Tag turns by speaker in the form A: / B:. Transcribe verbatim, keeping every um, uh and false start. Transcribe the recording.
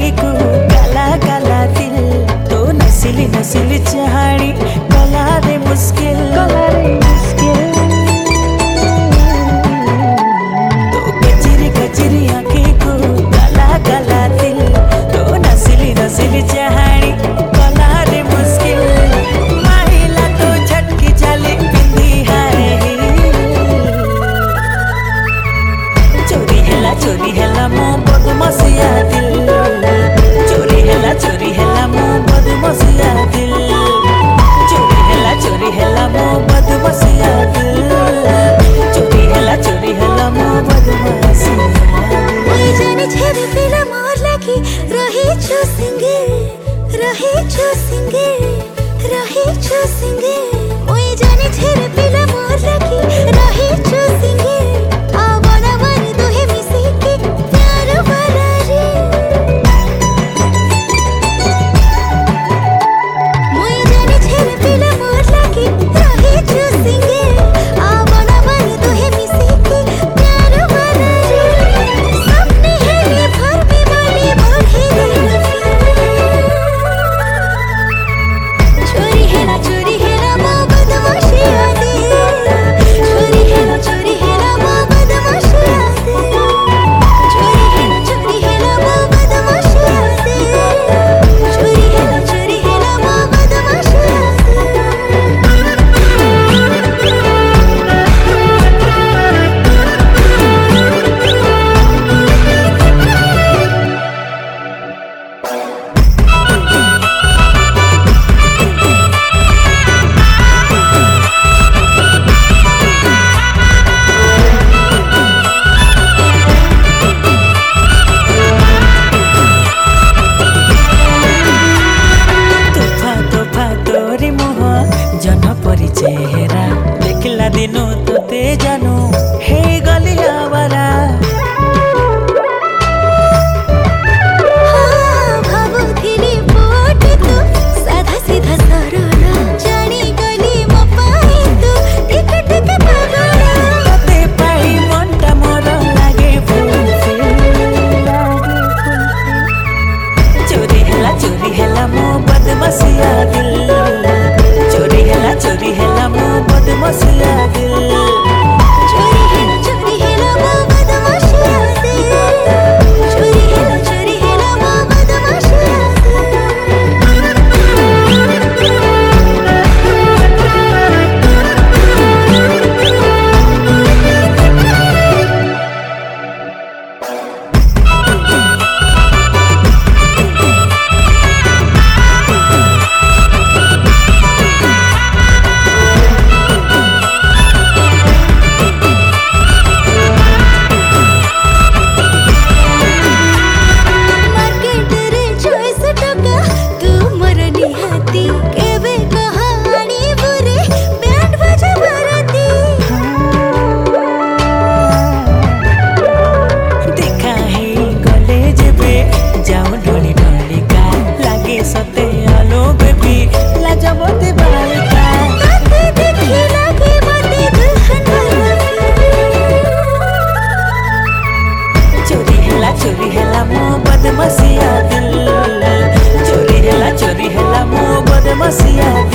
A: को काला काला दिल तो नसीली नसीली चाहनी कला रे मुश्किल कला रे मुश्किल तो कचरी कचरी आंखें को काला काला दिल तो नसीली नसीली चाहनी कला रे मुश्किल महिला तो झटकी चली पिंदी हारे चोरी हेला चोरी हेला मो बदमाशिया दिल चोरी हेला चोरी हेला मो बदमाशिया दिल चोरी हेला चोरी हेला मो बदमाशिया दिल चोरी हेला चोरी हेला मो बदमाशिया दिल
B: ओए जाने छेद पिला मोर लागी रही छु सिंगल रही छु सिंगल रही छु सिंगल ओए जाने छेद पिला मोर लागी रही छु सिंगल आवना वर दोहे मिसे के प्यार वाला रे ओए जाने छेद पिला मोर लागी रही छु सिंगल आवना वर दोहे मिसे के प्यार वाला रे सपने हेले भर में बोली बोली चोरी हेला चोरी हेला मो बदमाशिया दे चोरी हेला चोरी हेला मो बदमाशिया दे चोरी हेला चोरी हेला मो बदमाशिया दे चोरी हेला चोरी हेला मो बदमाशिया
A: तोफा तोफा तोरी मुह जन परी चेहरा देखला दिनु तोते जानू हे गली आवारा
B: भावुथिली पोट तू साधा सीधा सरल जानी गली मो पाई तू टिक टिक पागल
A: तोते पाई मनटा मोर लागे फुलफिल लागे फुलफिल चोरी हेला चोरी हेला मो बदमाशिया दिल चोरी हेला चोरी हेला मो बदमाशिया दिल
B: चोरी हेला चोरी हेला मो बदमाशिया दे चोरी हेला चोरी हेला मो बदमाशिया मार्केट रे चॉइस टका तू मोर निहाती केबे कहानी बुरे बैंड बजा बरती
A: देखा है गले जेबे जाऊं ढोली ढोली का लागे सते आलो बेबी लाजबते बालिका
B: ताते देखी लागे मते दुल्हन वाला
A: चोरी हेला चोरी हेला मो बदमाशिया दिल चोरी हेला चोरी हेला मो बदमाशिया दिल